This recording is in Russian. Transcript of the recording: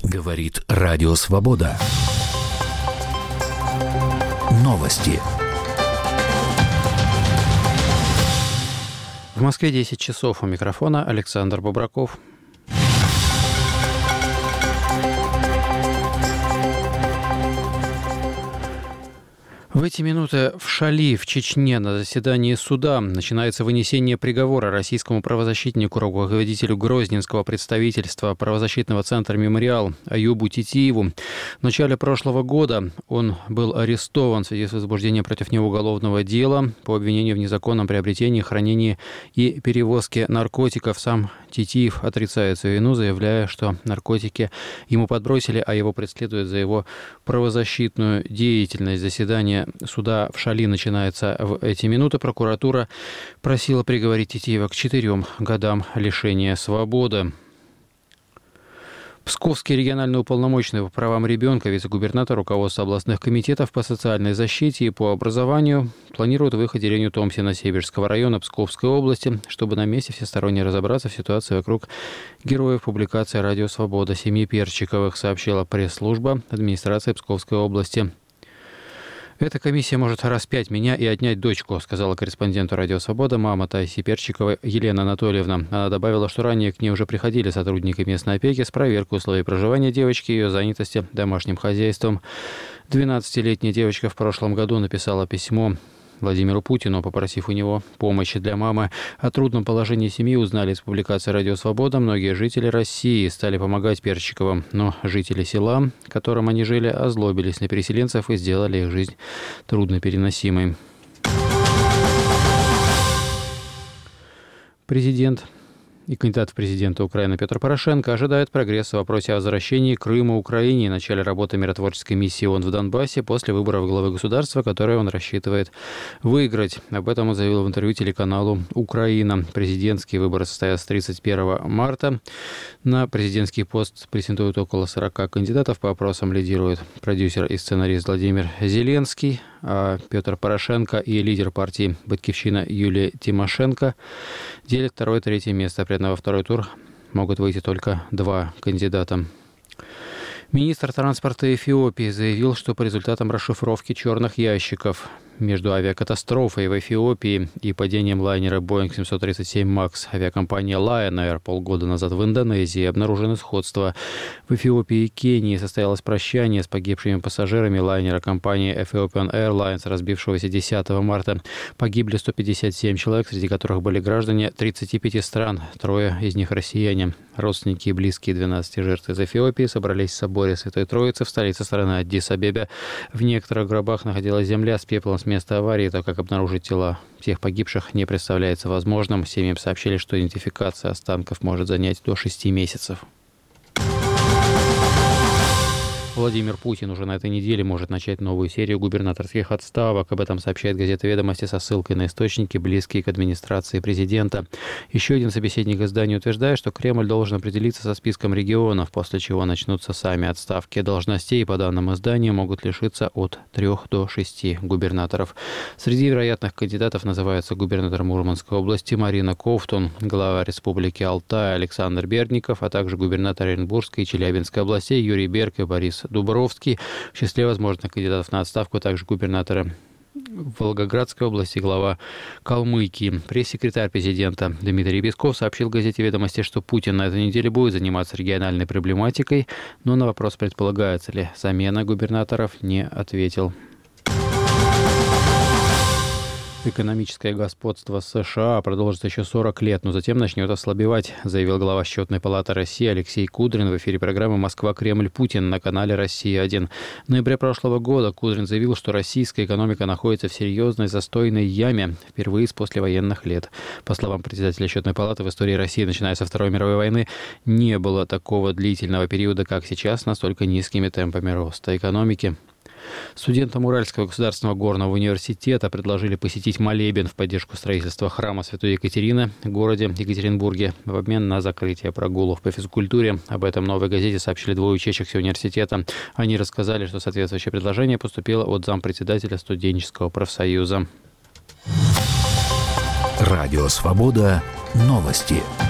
Говорит Радио Свобода. Новости. В Москве 10 часов. У микрофона Александр Бобраков. В эти минуты в Шали, в Чечне, на заседании суда начинается вынесение приговора российскому правозащитнику, руководителю Грозненского представительства правозащитного центра «Мемориал» Аюбу Титиеву. В начале прошлого года он был арестован в связи с возбуждением против него уголовного дела по обвинению в незаконном приобретении, хранении и перевозке наркотиков. Сам Титиев отрицает свою вину, заявляя, что наркотики ему подбросили, а его преследуют за его правозащитную деятельность. Заседание суда в Шали начинается в эти минуты. Прокуратура просила приговорить Титиева к 4 годам лишения свободы. Псковский региональный уполномоченный по правам ребенка, вице-губернатор, руководство областных комитетов по социальной защите и по образованию планирует выехать в деревню Томсино Северского района Псковской области, чтобы на месте всесторонне разобраться в ситуации вокруг героев публикации «Радио Свобода» семьи Перчиковых, сообщила пресс-служба администрации Псковской области. «Эта комиссия может распять меня и отнять дочку», сказала корреспонденту «Радио Свобода» мама Таиси Перчиковой Елена Анатольевна. Она добавила, что ранее к ней уже приходили сотрудники местной опеки с проверкой условий проживания девочки и ее занятости домашним хозяйством. 12-летняя девочка в прошлом году написала письмо Владимиру Путину, попросив у него помощи для мамы. О трудном положении семьи узнали из публикации «Радио Свобода». Многие жители России стали помогать Перчиковым, но жители села, в котором они жили, озлобились на переселенцев и сделали их жизнь труднопереносимой. Президент и кандидат в президенты Украины Петр Порошенко ожидает прогресса в вопросе о возвращении Крыма Украине и начале работы миротворческой миссии ООН в Донбассе после выборов главы государства, которые он рассчитывает выиграть. Об этом он заявил в интервью телеканалу «Украина». Президентские выборы состоятся 31 марта. На президентский пост претендуют около 40 кандидатов. По опросам лидирует продюсер и сценарист Владимир Зеленский, а Петр Порошенко и лидер партии «Батькивщина» Юлия Тимошенко делят 2 и 3 место. При этом во второй тур могут выйти только 2 кандидата. Министр транспорта Эфиопии заявил, что по результатам расшифровки черных ящиков между авиакатастрофой в Эфиопии и падением лайнера Boeing 737 MAX авиакомпании Lion Air полгода назад в Индонезии обнаружено сходство. В Эфиопии и Кении состоялось прощание с погибшими пассажирами лайнера компании Ethiopian Airlines, разбившегося 10 марта. Погибли 157 человек, среди которых были граждане 35 стран, 3 из них россияне. Родственники и близкие 12 жертв из Эфиопии собрались в соборе Святой Троицы в столице страны Аддис-Абебе. В некоторых гробах находилась земля с пеплом с места аварии, так как обнаружить тела всех погибших не представляется возможным. Семьям сообщили, что идентификация останков может занять до 6 месяцев. Владимир Путин уже на этой неделе может начать новую серию губернаторских отставок. Об этом сообщает газета «Ведомости» со ссылкой на источники, близкие к администрации президента. Еще один собеседник изданию утверждает, что Кремль должен определиться со списком регионов, после чего начнутся сами отставки. Должностей, по данным издания, могут лишиться от 3 до 6 губернаторов. Среди вероятных кандидатов называются губернатор Мурманской области Марина Ковтун, глава Республики Алтай Александр Бердников, а также губернатор Оренбургской и Челябинской областей Юрий Берг и Борис Дубровский. В числе возможных кандидатов на отставку также губернаторы Волгоградской области, глава Калмыкии. Пресс-секретарь президента Дмитрий Песков сообщил газете «Ведомости», что Путин на этой неделе будет заниматься региональной проблематикой, но на вопрос, предполагается ли замена губернаторов, не ответил. Экономическое господство США продолжится еще 40 лет, но затем начнет ослабевать, заявил глава Счетной палаты России Алексей Кудрин в эфире программы «Москва-Кремль-Путин» на канале «Россия-1». В ноябре прошлого года Кудрин заявил, что российская экономика находится в серьезной застойной яме впервые с послевоенных лет. По словам председателя Счетной палаты, в истории России, начиная со Второй мировой войны, не было такого длительного периода, как сейчас, настолько низкими темпами роста экономики. Студентам Уральского государственного горного университета предложили посетить молебен в поддержку строительства храма Святой Екатерины в городе Екатеринбурге в обмен на закрытие прогулов по физкультуре. Об этом в «Новой газете» сообщили 2 учащихся университета. Они рассказали, что соответствующее предложение поступило от зампредседателя студенческого профсоюза. Радио Свобода. Новости.